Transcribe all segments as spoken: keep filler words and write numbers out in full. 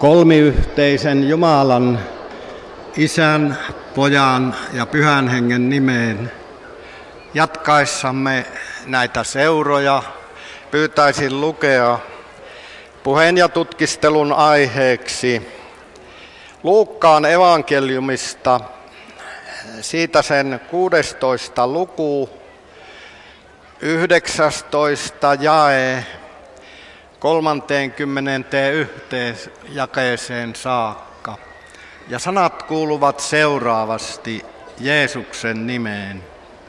kolmiyhteisen Jumalan, Isän, Pojan ja Pyhän Hengen nimeen. Jatkaessamme näitä seuroja pyytäisin lukea puheen ja tutkistelun aiheeksi Luukkaan evankeliumista, siitä sen kuudestoista luku, yhdeksästoista jae, kolmanteenkymmenenteenyhteen jakeeseen saakka. Ja sanat kuuluvat seuraavasti Jeesuksen nimeen.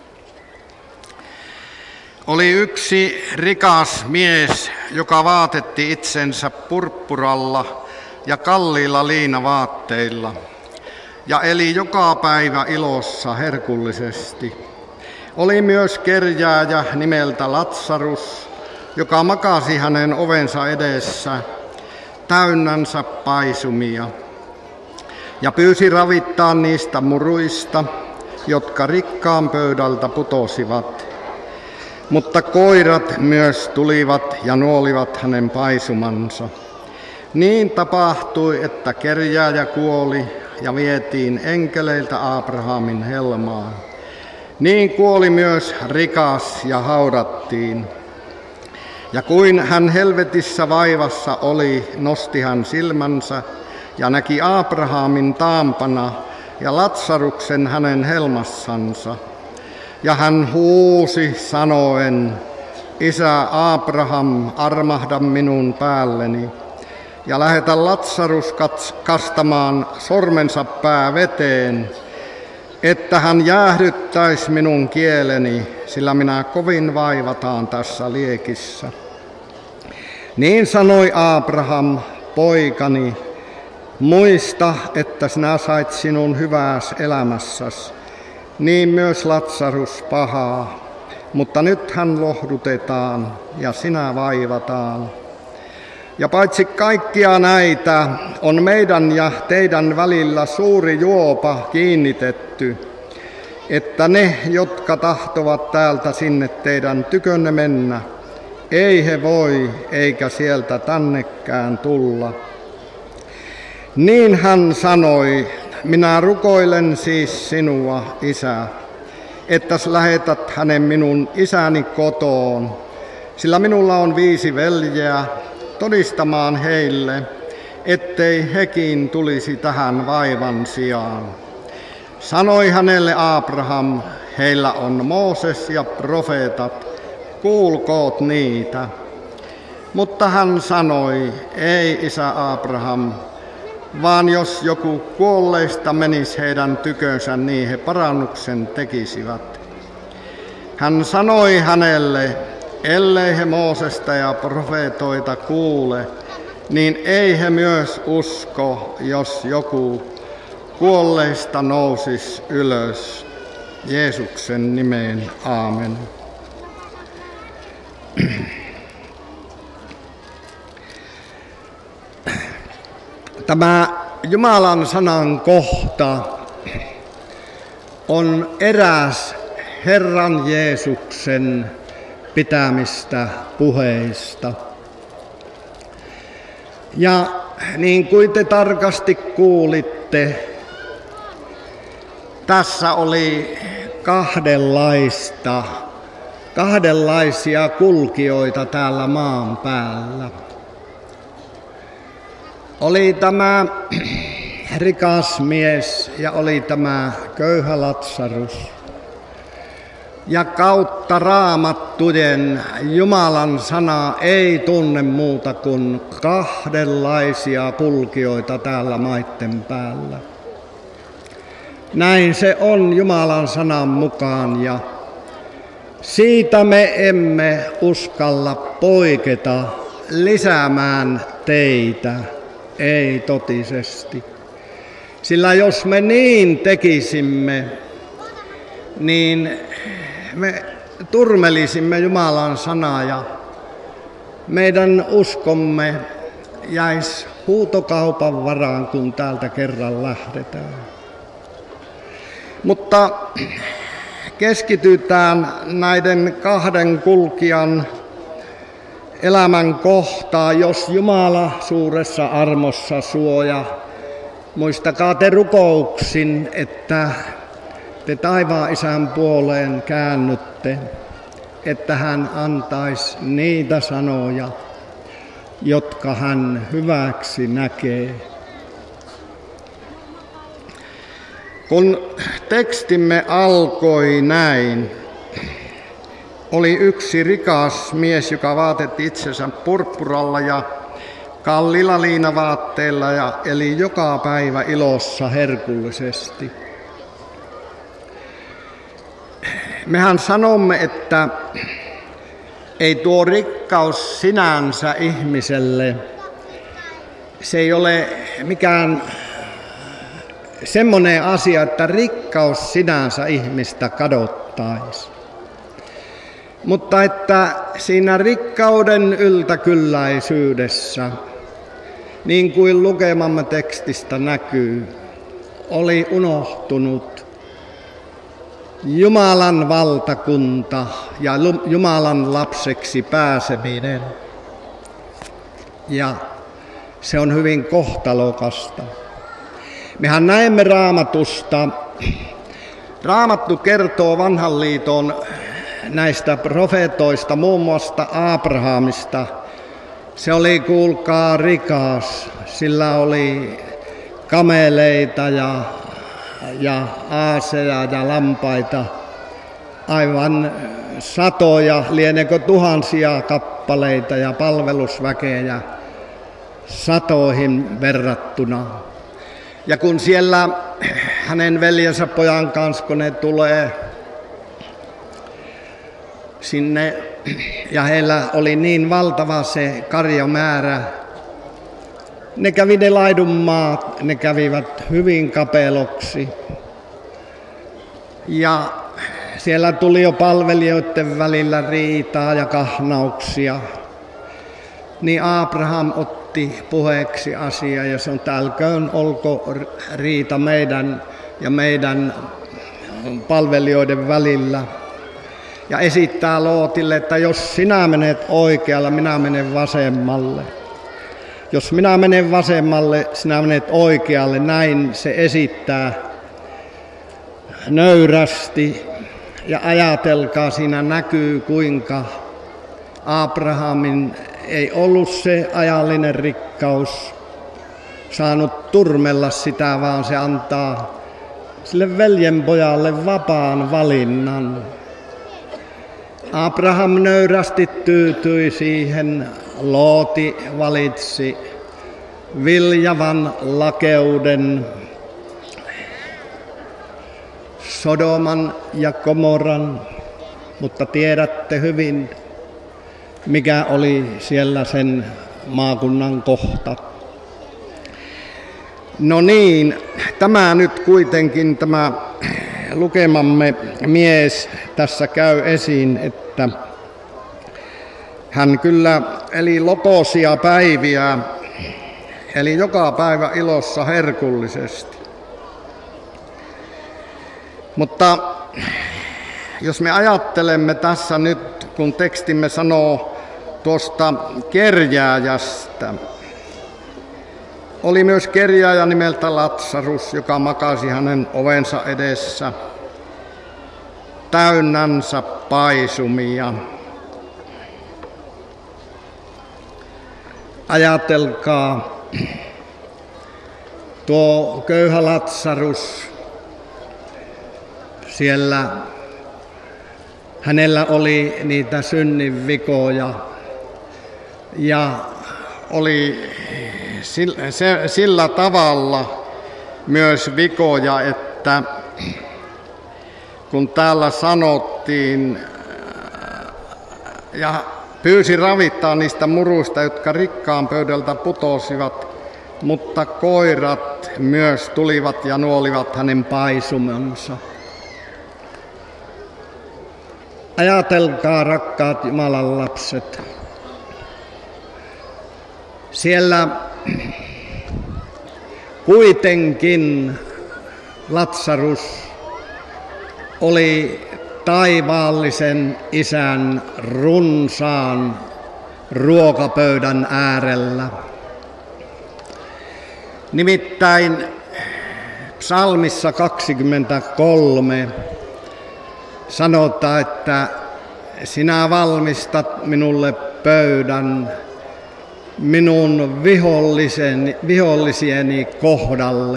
Oli yksi rikas mies, joka vaatetti itsensä purppuralla ja kalliilla liinavaatteilla ja eli joka päivä ilossa herkullisesti. Oli myös kerjääjä nimeltä Latsarus, joka makasi hänen ovensa edessä täynnänsä paisumia ja pyysi ravittaa niistä muruista, jotka rikkaan pöydältä putosivat. Mutta koirat myös tulivat ja nuolivat hänen paisumansa. Niin tapahtui, että kerjääjä kuoli ja vietiin enkeleiltä Abrahamin helmaan. Niin kuoli myös rikas ja haudattiin. Ja kuin hän helvetissä vaivassa oli, nosti hän silmänsä ja näki Abrahamin taampana ja Latsaruksen hänen helmassansa. Ja hän huusi sanoen, Isä Abraham, armahda minun päälleni, ja lähetä Latsarus kastamaan sormensa pää veteen, että hän jäähdyttäisi minun kieleni, sillä minä kovin vaivataan tässä liekissä. Niin sanoi Abraham, poikani, muista, että sinä sait sinun hyvääs elämässäsi, niin myös Latsarus pahaa, mutta nyt hän lohdutetaan ja sinä vaivataan. Ja paitsi kaikkia näitä on meidän ja teidän välillä suuri juopa kiinnitetty, että ne, jotka tahtovat täältä sinne teidän tykönne mennä, ei he voi eikä sieltä tännekään tulla. Niin hän sanoi, minä rukoilen siis sinua, Isä, että lähetät hänen minun isäni kotoon, sillä minulla on viisi veljeä, todistamaan heille, ettei hekin tulisi tähän vaivan sijaan. Sanoi hänelle Abraham, heillä on Mooses ja profeetat, kuulkoot niitä. Mutta hän sanoi, ei isä Abraham, vaan jos joku kuolleista menisi heidän tykönsä, niin he parannuksen tekisivät. Hän sanoi hänelle, ellei he Moosesta ja profeetoita kuule, niin ei he myös usko, jos joku kuolleista nousisi ylös. Jeesuksen nimeen, aamen. Tämä Jumalan sanan kohta on eräs Herran Jeesuksen pitämistä puheista. Ja niin kuin te tarkasti kuulitte, tässä oli kahdenlaista, kahdenlaisia kulkijoita täällä maan päällä. Oli tämä rikas mies ja oli tämä köyhä Latsarus. Ja kautta raamattujen Jumalan sana ei tunne muuta kuin kahdenlaisia kulkijoita täällä maitten päällä. Näin se on Jumalan sanan mukaan ja siitä me emme uskalla poiketa lisäämään teitä, ei totisesti. Sillä jos me niin tekisimme, niin me turmelisimme Jumalan sanaa ja meidän uskomme jäisi huutokaupan varaan, kun täältä kerran lähdetään. Mutta keskitytään näiden kahden kulkijan elämän kohtaa, jos Jumala suuressa armossa suoja. Muistakaa te rukouksin, että te taivaan Isän puoleen käännytte, että hän antaisi niitä sanoja, jotka hän hyväksi näkee. Kun tekstimme alkoi näin, oli yksi rikas mies, joka vaatetti itsensä purppuralla ja kallilla liinavaatteilla ja eli joka päivä ilossa herkullisesti. Mehän sanomme, että ei tuo rikkaus sinänsä ihmiselle, se ei ole mikään semmoinen asia, että rikkaus sinänsä ihmistä kadottaisi. Mutta että siinä rikkauden yltäkylläisyydessä, niin kuin lukemamme tekstistä näkyy, oli unohtunut Jumalan valtakunta ja Jumalan lapseksi pääseminen. Ja se on hyvin kohtalokasta. Mehän näemme Raamatusta. Raamattu kertoo Vanhan liiton näistä profeetoista, muun muassa Abrahamista. Se oli, kuulkaa, rikas. Sillä oli kameleita ja, ja aaseja ja lampaita. Aivan satoja, lienekö tuhansia kappaleita ja palvelusväkeä satoihin verrattuna. Ja kun siellä hänen veljensä pojan kanssa, kun ne tulee sinne, ja heillä oli niin valtava se karjamäärä, ne kävi ne laidunmaat, ne kävivät hyvin kapeloksi. Ja siellä tuli jo palvelijoiden välillä riitaa ja kahnauksia. Niin Abraham otti puheeksi asiaa ja sanoi, että älköön olko riita meidän ja meidän palvelijoiden välillä. Ja esittää Lootille, että jos sinä menet oikealle, minä menen vasemmalle. Jos minä menen vasemmalle, sinä menet oikealle. Näin se esittää nöyrästi. Ja ajatelkaa, siinä näkyy, kuinka Abrahamin ei ollut se ajallinen rikkaus saanut turmella sitä, vaan se antaa sille veljenpojalle vapaan valinnan. Abraham nöyrästi tyytyi siihen, Looti valitsi viljavan lakeuden, Sodoman ja Gomoran, mutta tiedätte hyvin, mikä oli siellä sen maakunnan kohta. No niin, tämä nyt kuitenkin, tämä lukemamme mies tässä käy esiin, että hän kyllä eli lopoisia päiviä, eli joka päivä ilossa herkullisesti. Mutta jos me ajattelemme tässä nyt, kun tekstimme sanoo tuosta kerjääjästä, oli myös kerjääjä nimeltä Latsarus, joka makasi hänen ovensa edessä täynnänsä paisumia. Ajatelkaa, tuo köyhä Latsarus, siellä hänellä oli niitä synninvikoja ja oli sillä, se, sillä tavalla myös vikoja, että kun täällä sanottiin ja pyysi ravittaa niistä muruista, jotka rikkaan pöydältä putosivat, mutta koirat myös tulivat ja nuolivat hänen paisumansa. Ajatelkaa, rakkaat Jumalan lapset, siellä kuitenkin Latsarus oli taivaallisen Isän runsaan ruokapöydän äärellä. Nimittäin psalmissa kaksikymmentäkolme sanotaan, että sinä valmistat minulle pöydän minun viholliseni, vihollisieni kohdalle.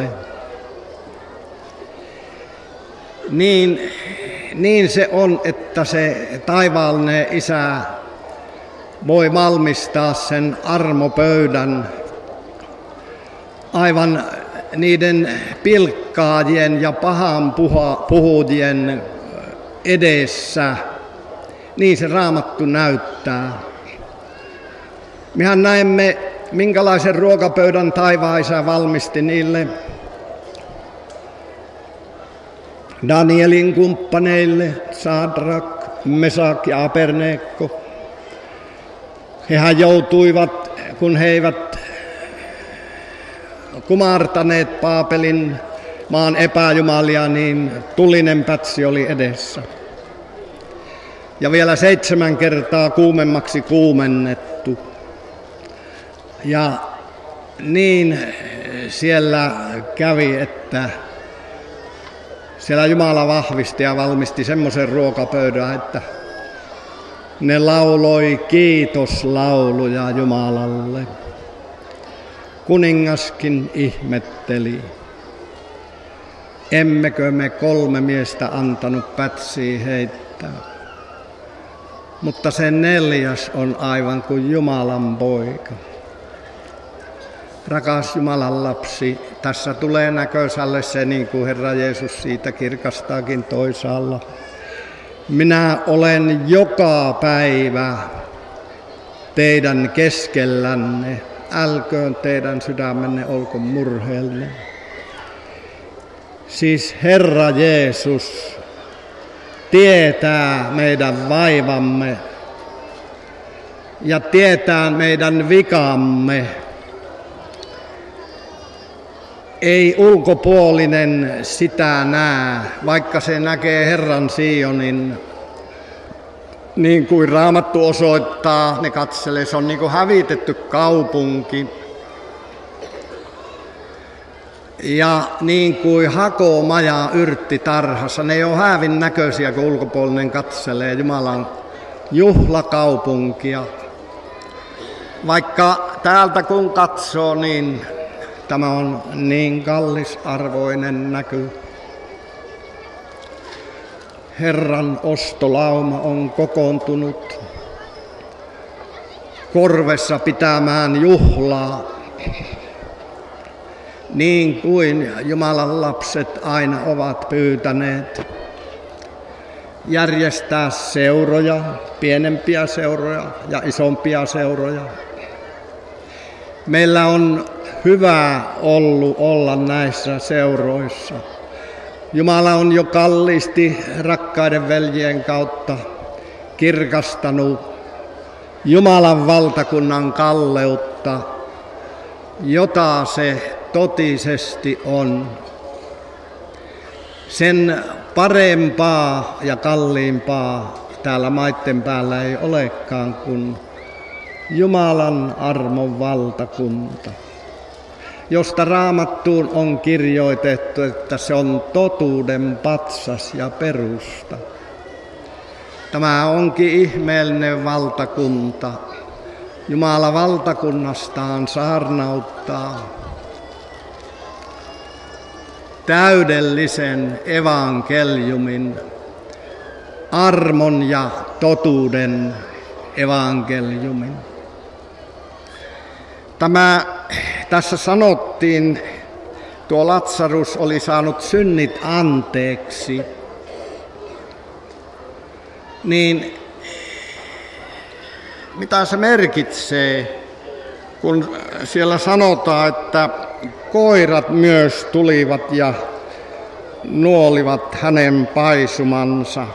Niin, niin se on, että se taivaallinen Isä voi valmistaa sen armopöydän aivan niiden pilkkaajien ja pahan puhujien edessä. Niin se Raamattu näyttää. Mehän näemme, minkälaisen ruokapöydän taivaan Isä valmisti niille Danielin kumppaneille, Sadrak, Mesak ja Abednego. Hehän joutuivat, kun he eivät kumartaneet Paapelin maan epäjumalia, niin tulinen pätsi oli edessä. Ja vielä seitsemän kertaa kuumemmaksi kuumennettu. Ja niin siellä kävi, että siellä Jumala vahvisti ja valmisti semmoisen ruokapöydän, että ne lauloi kiitoslauluja Jumalalle. Kuningaskin ihmetteli. Emmekö me kolme miestä antanut pätsiä heittää? Mutta se neljäs on aivan kuin Jumalan poika. Rakas Jumalan lapsi, tässä tulee näköisälle se, niin kuin Herra Jeesus siitä kirkastaakin toisaalla. Minä olen joka päivä teidän keskellänne, älköön teidän sydämenne olko murheellinen. Siis Herra Jeesus tietää meidän vaivamme ja tietää meidän vikamme. Ei ulkopuolinen sitä näe, vaikka se näkee Herran Sionin, niin kuin Raamattu osoittaa, ne katselee, se on niin kuin hävitetty kaupunki. Ja niin kuin hakomaja yrttitarhassa, ne ei ole häävin näköisiä, kun ulkopuolinen katselee Jumalan juhlakaupunkia. Vaikka täältä kun katsoo, niin tämä on niin kallisarvoinen näky. Herran ostolauma on kokoontunut korvessa pitämään juhlaa, niin kuin Jumalan lapset aina ovat pyytäneet. Järjestää seuroja, pienempiä seuroja ja isompia seuroja. Meillä on hyvä ollut olla näissä seuroissa. Jumala on jo kalliisti rakkaiden veljien kautta kirkastanut Jumalan valtakunnan kalleutta, jota se totisesti on. Sen parempaa ja kalliimpaa täällä maitten päällä ei olekaan kuin Jumalan armon valtakunta, josta Raamattuun on kirjoitettu, että se on totuuden patsas ja perusta. Tämä onkin ihmeellinen valtakunta. Jumala valtakunnastaan saarnauttaa täydellisen evankeliumin, armon ja totuuden evankeliumin. Tämä, tässä sanottiin, tuo Latsarus oli saanut synnit anteeksi, niin mitä se merkitsee, kun siellä sanotaan, että koirat myös tulivat ja nuolivat hänen paisumansa.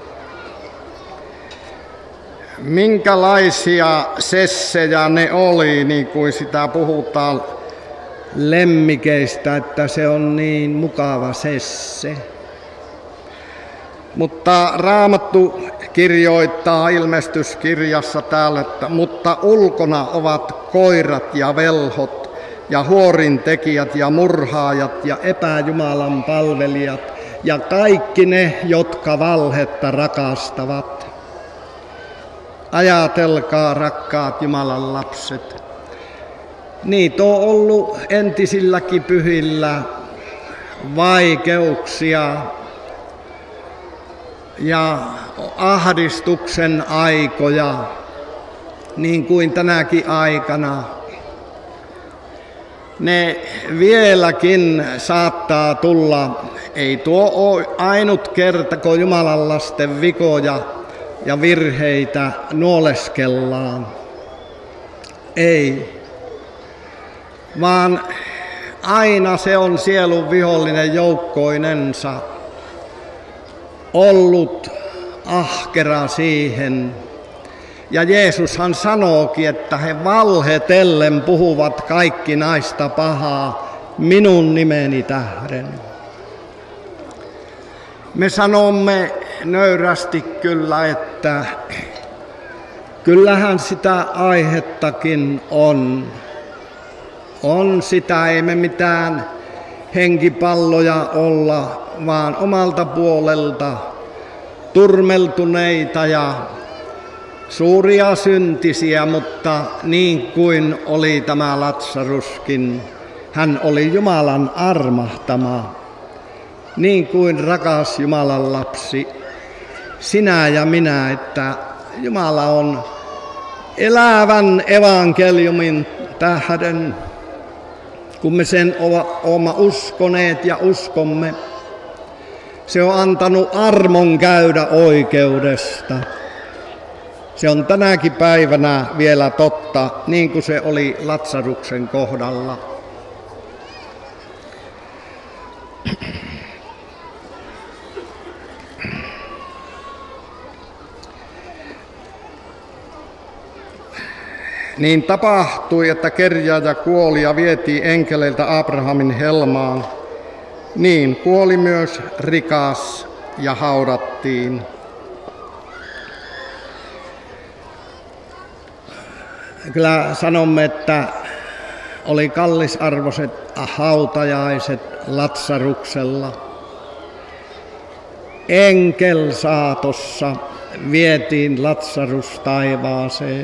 Minkälaisia sessejä ne oli, niin kuin sitä puhutaan lemmikeistä, että se on niin mukava sesse. Mutta Raamattu kirjoittaa ilmestyskirjassa täällä, että mutta ulkona ovat koirat ja velhot ja huorintekijät ja murhaajat ja epäjumalan palvelijat ja kaikki ne, jotka valhetta rakastavat. Ajatelkaa, rakkaat Jumalan lapset. Niitä on ollut entisilläkin pyhillä vaikeuksia ja ahdistuksen aikoja, niin kuin tänäkin aikana. Ne vieläkin saattaa tulla, ei tuo ole ainut kerta, kun Jumalan lasten vikoja ja virheitä nuoleskellaan. Ei, vaan aina se on sielun vihollinen joukkoinensa ollut ahkera siihen. Ja Jeesushan sanookin, että he valhetellen puhuvat kaikki naista pahaa minun nimeni tähden. Me sanomme nöyrästi kyllä, että kyllähän sitä aihettakin on. On sitä, ei me mitään henkipalloja olla, vaan omalta puolelta turmeltuneita ja suuria syntisiä, mutta niin kuin oli tämä Latsaruskin, hän oli Jumalan armahtama, niin kuin rakas Jumalan lapsi, sinä ja minä, että Jumala on elävän evankeliumin tähden, kun me sen olemme uskoneet ja uskomme. Se on antanut armon käydä oikeudesta. Se on tänäkin päivänä vielä totta, niin kuin se oli Latsaruksen kohdalla. Niin tapahtui, että kerjääjä kuoli ja vietiin enkeleiltä Abrahamin helmaan. Niin kuoli myös rikas ja haudattiin. Kyllä sanomme, että oli kallisarvoiset hautajaiset Latsaruksella. Enkel saatossa vietiin Latsarus taivaaseen.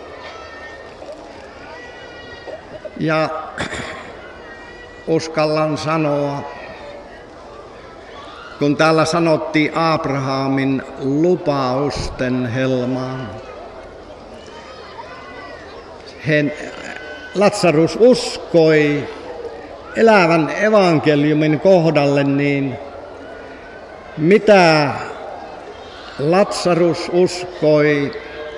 Ja uskallan sanoa, kun täällä sanottiin Abrahamin lupausten helmaan. Hän, Latsarus uskoi elävän evankeliumin kohdalle, niin mitä Latsarus uskoi,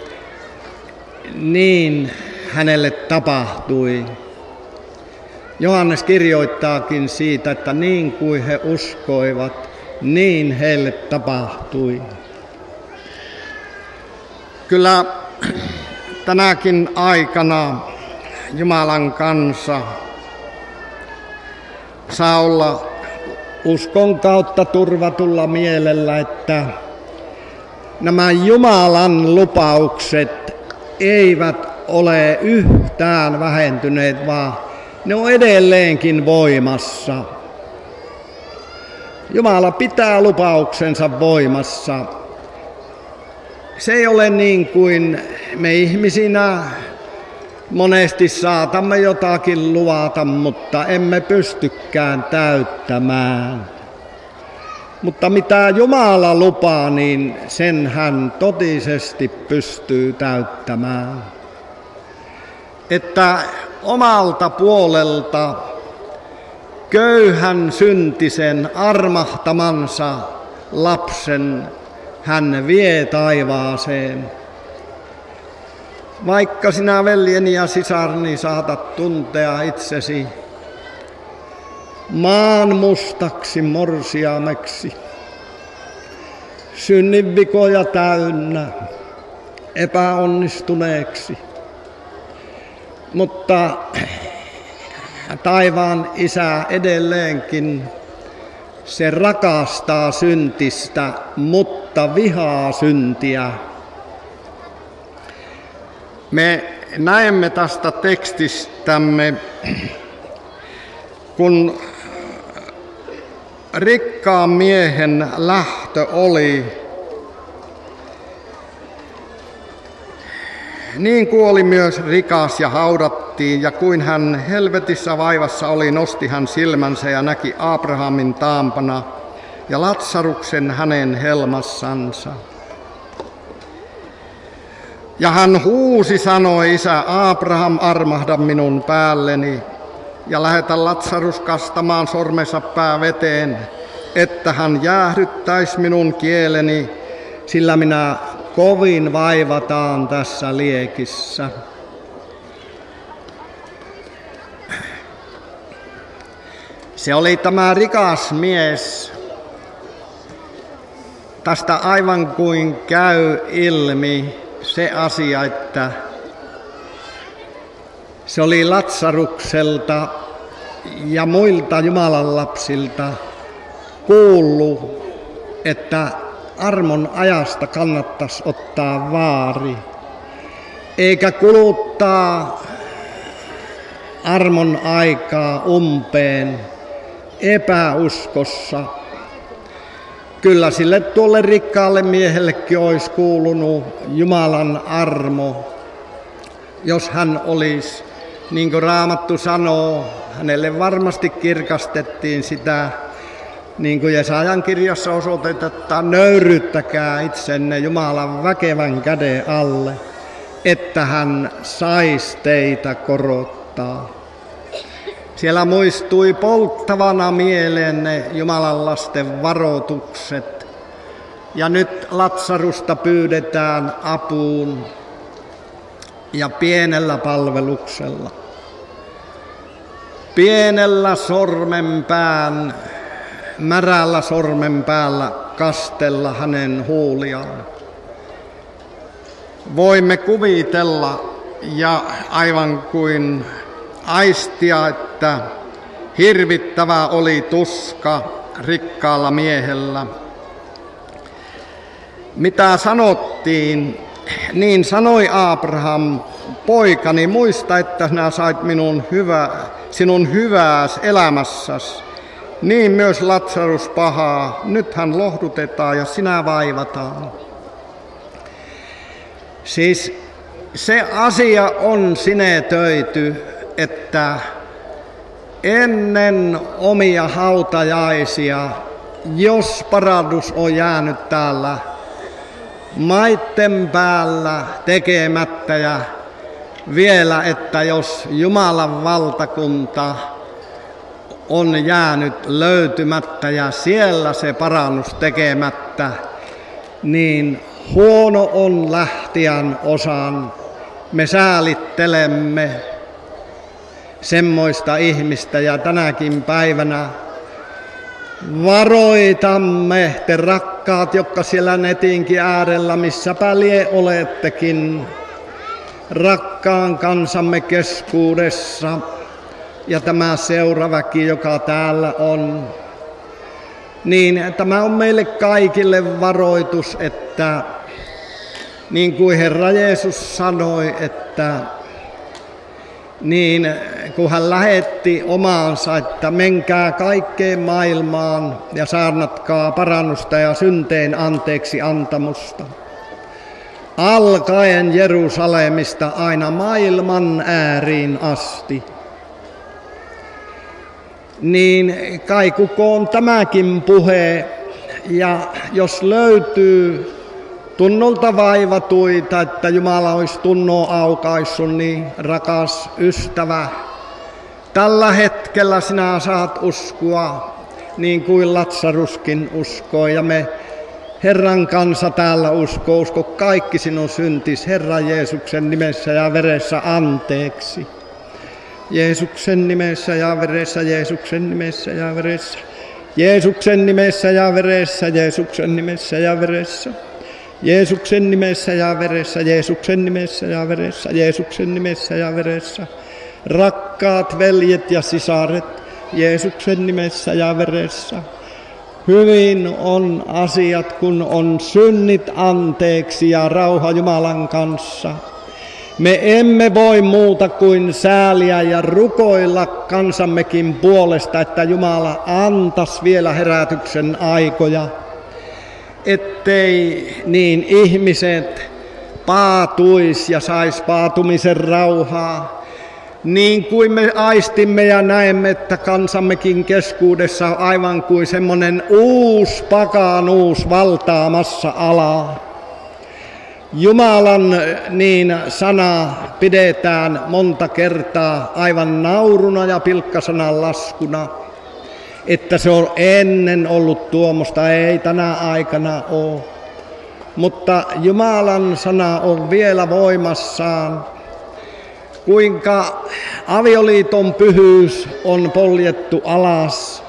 niin hänelle tapahtui. Johannes kirjoittaakin siitä, että niin kuin he uskoivat, niin heille tapahtui. Kyllä tänäkin aikana Jumalan kansa saa olla uskon kautta turvatulla mielellä, että nämä Jumalan lupaukset eivät ole yhtään vähentyneet, vaan ne on edelleenkin voimassa. Jumala pitää lupauksensa voimassa. Se ei ole niin kuin me ihmisinä monesti saatamme jotakin luvata, mutta emme pystykään täyttämään. Mutta mitä Jumala lupaa, niin sen hän totisesti pystyy täyttämään. Että omalta puolelta köyhän syntisen armahtamansa lapsen hän vie taivaaseen. Vaikka sinä veljeni ja sisarni saatat tuntea itsesi maan mustaksi morsiameksi, synninvikoja täynnä, epäonnistuneeksi. Mutta taivaan Isä edelleenkin, se rakastaa syntistä, mutta mutta vihaa syntiä. Me näemme tästä tekstistämme, kun rikkaan miehen lähtö oli, niin kuoli myös rikas ja haudattiin, ja kuin hän helvetissä vaivassa oli, nosti hän silmänsä ja näki Abrahamin taampana ja Latsaruksen hänen helmassansa. Ja hän huusi, sanoi, isä Abraham, armahda minun päälleni ja lähetä Latsarus kastamaan sormensa pää veteen, että hän jäähdyttäisi minun kieleni, sillä minä kovin vaivataan tässä liekissä. Se oli tämä rikas mies. Tästä aivan kuin käy ilmi se asia, että se oli Latsarukselta ja muilta Jumalan lapsilta kuullut, että armon ajasta kannattaisi ottaa vaari, eikä kuluttaa armon aikaa umpeen epäuskossa. Kyllä sille tuolle rikkaalle miehellekin olisi kuulunut Jumalan armo, jos hän olisi, niin kuin Raamattu sanoo, hänelle varmasti kirkastettiin sitä, niin kuin Jesajan kirjassa osoitetaan, nöyryyttäkää itsenne Jumalan väkevän käden alle, että hän saisi teitä korottaa. Siellä muistui polttavana mieleen ne Jumalan lasten varoitukset. Ja nyt Latsarusta pyydetään apuun ja pienellä palveluksella. Pienellä sormenpään, märällä sormen päällä kastella hänen huuliaan. Voimme kuvitella ja aivan kuin aistia, että hirvittävä oli tuska rikkaalla miehellä. Mitä sanottiin, niin sanoi Abraham, poikani, muista, että sinä sait minun hyvä, sinun hyvääs elämässäsi. Niin myös Latsarus pahaa, nyt hän lohdutetaan ja sinä vaivataan. Siis se asia on sinetöity, että ennen omia hautajaisia, jos parannus on jäänyt täällä maitten päällä tekemättä ja vielä, että jos Jumalan valtakunta on jäänyt löytymättä ja siellä se parannus tekemättä, niin huono on lähtijän osan. Me säälittelemme semmoista ihmistä ja tänäkin päivänä varoitamme te rakkaat, jotka siellä netinkin äärellä, missäpä lie olettekin, rakkaan kansamme keskuudessa ja tämä seuraväki, joka täällä on, niin tämä on meille kaikille varoitus, että niin kuin Herra Jeesus sanoi, että niin kun hän lähetti omaansa, että menkää kaikkeen maailmaan ja saarnatkaa parannusta ja synteen anteeksi antamusta. Alkaen Jerusalemista aina maailman ääriin asti. Niin kaikukoon tämäkin puhe, ja jos löytyy tunnolta vaivatuita, että Jumala olisi tunnoa aukaissut, niin rakas ystävä, tällä hetkellä sinä saat uskoa niin kuin Latsaruskin uskoo, ja me Herran kansa täällä uskoo, usko kaikki sinun syntis Herran Jeesuksen nimessä ja veressä anteeksi. Jeesuksen nimessä ja veressä, Jeesuksen nimessä ja veressä, Jeesuksen nimessä ja veressä, Jeesuksen nimessä ja veressä. Jeesuksen nimessä ja veressä, Jeesuksen nimessä ja veressä, Jeesuksen nimessä ja veressä. Rakkaat veljet ja sisaret, Jeesuksen nimessä ja veressä. Hyvin on asiat, kun on synnit anteeksi ja rauha Jumalan kanssa. Me emme voi muuta kuin sääliä ja rukoilla kansammekin puolesta, että Jumala antaisi vielä herätyksen aikoja, ettei niin ihmiset paatuisi ja sais paatumisen rauhaa. Niin kuin me aistimme ja näemme, että kansammekin keskuudessa on aivan kuin semmoinen uusi pakanuus valtaamassa alaa. Jumalan niin sana pidetään monta kertaa aivan nauruna ja pilkkasanan laskuna, että se on ennen ollut tuomosta, ei tänä aikana ole. Mutta Jumalan sana on vielä voimassaan. Kuinka avioliiton pyhyys on poljettu alas,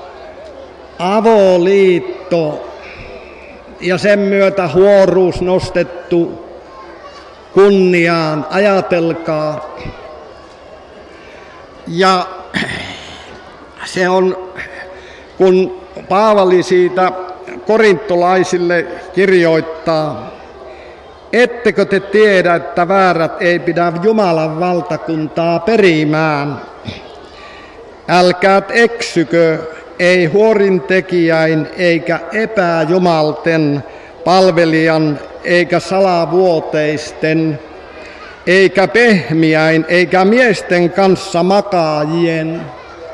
avoliitto ja sen myötä huoruus nostettu kunniaan, ajatelkaa. Ja se on, kun Paavali siitä korintolaisille kirjoittaa, ettekö te tiedä, että väärät ei pidä Jumalan valtakuntaa perimään? Älkäät eksykö, ei huorintekijäin eikä epäjumalten palvelijan eikä salavuoteisten eikä pehmiäin eikä miesten kanssa makaajien.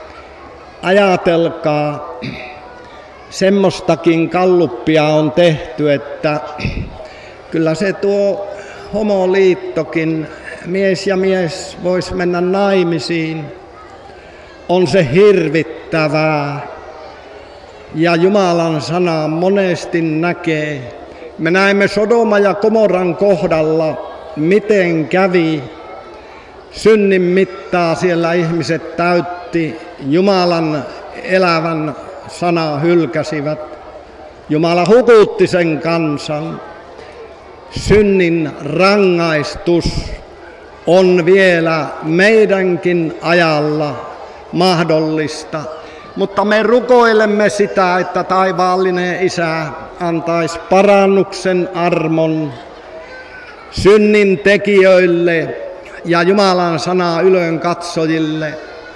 Ajatelkaa, semmoistakin kalluppia on tehty, että kyllä se tuo homoliittokin, mies ja mies voisi mennä naimisiin, on se hirvittävää. Ja Jumalan sana monesti näkee. Me näemme Sodoma ja Gomoran kohdalla, miten kävi. Synnin mittaa siellä ihmiset täytti, Jumalan elävän sanaa hylkäsivät. Jumala hukutti sen kansan. Synnin rangaistus on vielä meidänkin ajalla mahdollista, mutta me rukoilemme sitä, että taivaallinen Isä antaisi parannuksen armon synnin tekijöille ja Jumalan sanaa ylön katsojille.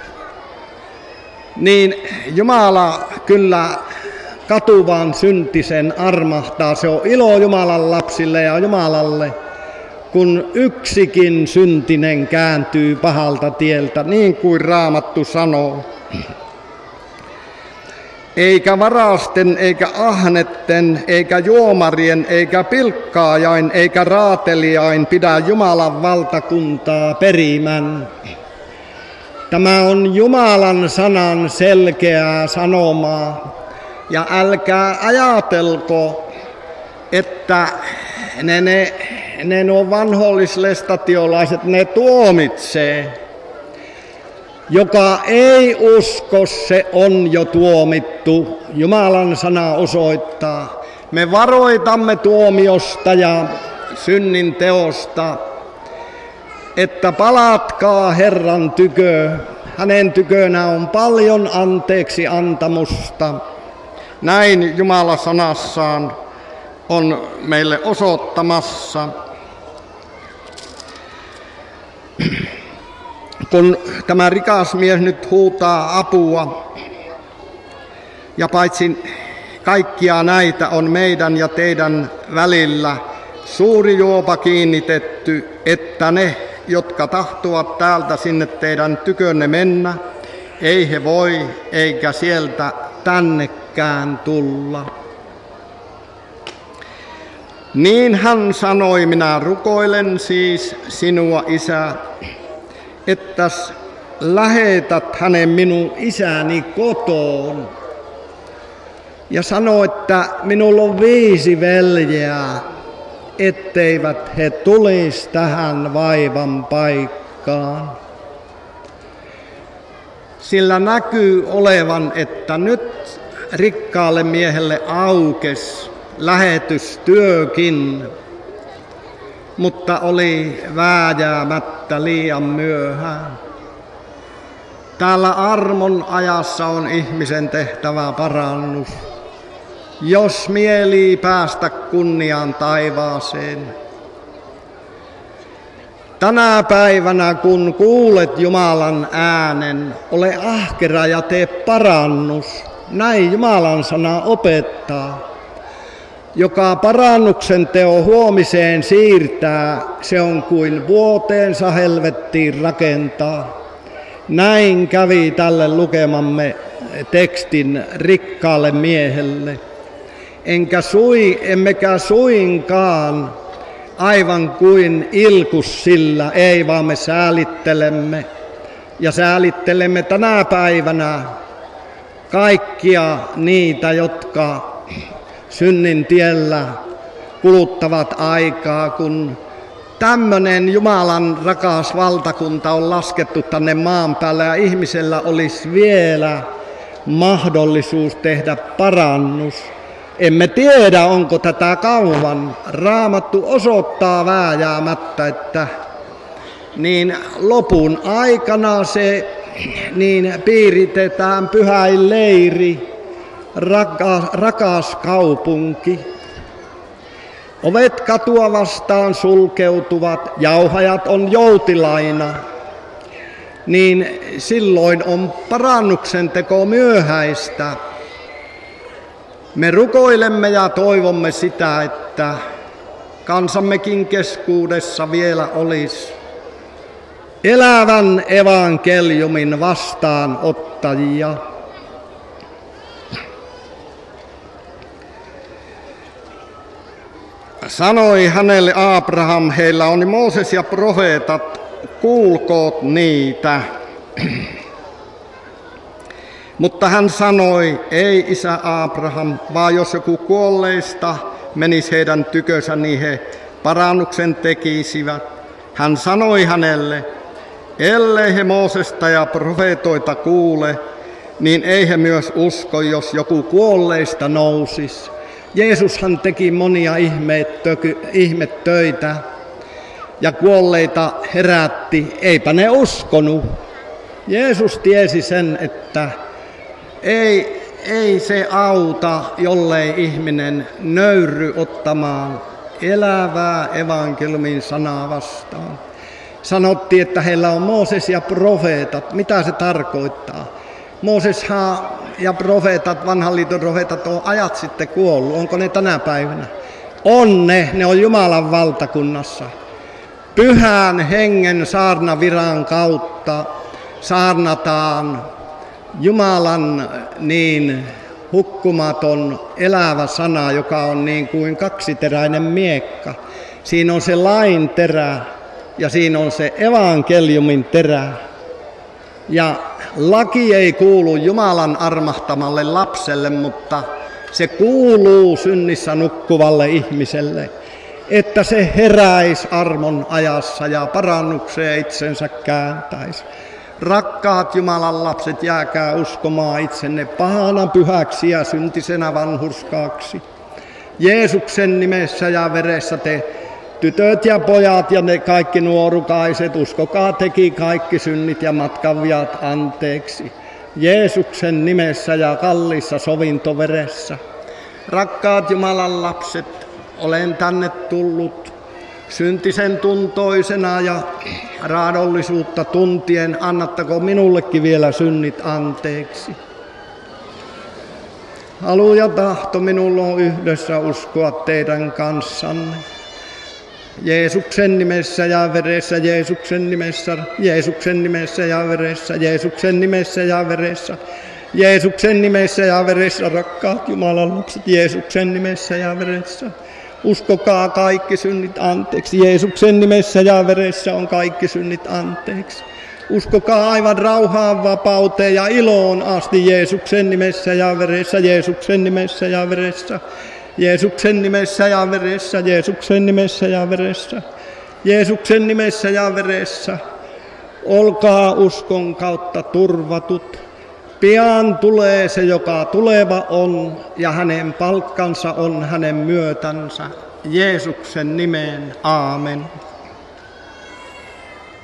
Niin Jumala kyllä katuvan syntisen armahtaa. Se on ilo Jumalan lapsille ja Jumalalle, kun yksikin syntinen kääntyy pahalta tieltä, niin kuin Raamattu sanoo. Eikä varasten, eikä ahnetten, eikä juomarien, eikä pilkkaajain, eikä raatelijain pidä Jumalan valtakuntaa perimän. Tämä on Jumalan sanan selkeää sanomaa. Ja älkää ajatelko, että ne, ne, ne nuo vanhollislestatiolaiset, ne tuomitsee. Joka ei usko, se on jo tuomittu. Jumalan sana osoittaa. Me varoitamme tuomiosta ja synnin teosta, että palatkaa Herran tykö. Hänen tykönä on paljon anteeksi antamusta. Näin Jumala sanassaan on meille osoittamassa. Kun tämä rikas mies nyt huutaa apua, ja paitsi kaikkia näitä on meidän ja teidän välillä suuri juopa kiinnitetty, että ne, jotka tahtovat täältä sinne teidän tykönne mennä, ei he voi eikä sieltä tännekään tulla. Niin hän sanoi, minä rukoilen siis sinua, Isä, että lähetät hänen minun isäni kotoon. Ja sanoi, että minulla on viisi veljeä, etteivät he tulisi tähän vaivan paikkaan. Sillä näkyy olevan, että nyt rikkaalle miehelle aukesi lähetystyökin, mutta oli vääjäämättä liian myöhään. Täällä armon ajassa on ihmisen tehtävä parannus. jos mieli päästä kunniaan taivaaseen. Tänä päivänä, kun kuulet Jumalan äänen, ole ahkera ja tee parannus. Näin Jumalan sana opettaa. Joka parannuksen teo huomiseen siirtää, se on kuin vuoteensa helvettiin rakentaa. Näin kävi tälle lukemamme tekstin rikkaalle miehelle. Enkä sui, emmekä suinkaan aivan kuin ilkus sillä, ei vaan me säälittelemme. Ja säälittelemme tänä päivänä kaikkia niitä, jotka synnin tiellä kuluttavat aikaa, kun tämmöinen Jumalan rakas valtakunta on laskettu tänne maan päälle ja ihmisellä olisi vielä mahdollisuus tehdä parannus. Emme tiedä, onko tätä kauan. Raamattu osoittaa vääjäämättä, että niin lopun aikana se niin piiritetään pyhäin leiri, rakas, rakas kaupunki. Ovet katua vastaan sulkeutuvat, jauhajat on joutilaina. Niin silloin on parannuksen teko myöhäistä. Me rukoilemme ja toivomme sitä, että kansammekin keskuudessa vielä olisi elävän evankeliumin vastaanottajia. Sanoi hänelle Abraham, heillä on Mooses ja profeetat, kuulkoot niitä. Mutta hän sanoi, ei isä Abraham, vaan jos joku kuolleista menisi heidän tykönsä, niin he parannuksen tekisivät. Hän sanoi hänelle, ellei he Moosesta ja profeetoita kuule, niin ei he myös usko, jos joku kuolleista nousisi. Jeesushan teki monia ihmetöitä ja kuolleita herätti, eipä ne uskonut. Jeesus tiesi sen, että ei, ei se auta, jollei ihminen nöyry ottamaan elävää evankeliumin sanaa vastaan. Sanottiin, että heillä on Mooses ja profeetat. Mitä se tarkoittaa? Mooses ja profeetat, vanhan liiton profeetat on ajat sitten kuollut. Onko ne tänä päivänä? On ne, ne on Jumalan valtakunnassa. Pyhän hengen saarnaviran kautta saarnataan Jumalan niin hukkumaton elävä sana, joka on niin kuin kaksiteräinen miekka. Siinä on se lain terä ja siinä on se evankeliumin terä. Ja laki ei kuulu Jumalan armahtamalle lapselle, mutta se kuuluu synnissä nukkuvalle ihmiselle, että se heräisi armon ajassa ja parannukseen itsensä kääntäisi. Rakkaat Jumalan lapset, jääkää uskomaan itsenne pahana pyhäksi ja syntisenä vanhurskaaksi. Jeesuksen nimessä ja veressä te tytöt ja pojat ja ne kaikki nuorukaiset, uskokaa teki kaikki synnit ja matkanviat anteeksi. Jeesuksen nimessä ja kalliissa sovintoveressä. Rakkaat Jumalan lapset, olen tänne tullut syntisen tuntoisena ja raadollisuutta tuntien, annattako minullekin vielä synnit anteeksi. Halu ja tahto minulla on yhdessä uskoa teidän kanssanne. Jeesuksen nimessä ja veressä, Jeesuksen nimessä, Jeesuksen nimessä ja veressä, Jeesuksen nimessä ja veressä, Jeesuksen nimessä ja veressä, rakkaat Jumalan lapset, Jeesuksen nimessä ja veressä. Uskokaa kaikki synnit anteeksi, Jeesuksen nimessä ja veressä on kaikki synnit anteeksi. Uskokaa aivan rauhaan, vapauteen ja iloon asti Jeesuksen nimessä ja veressä, Jeesuksen nimessä ja veressä. Jeesuksen nimessä ja veressä, Jeesuksen nimessä ja veressä, Jeesuksen nimessä ja veressä. Olkaa uskon kautta turvatut. Pian tulee se, joka tuleva on, ja hänen palkkansa on hänen myötänsä. Jeesuksen nimeen, aamen.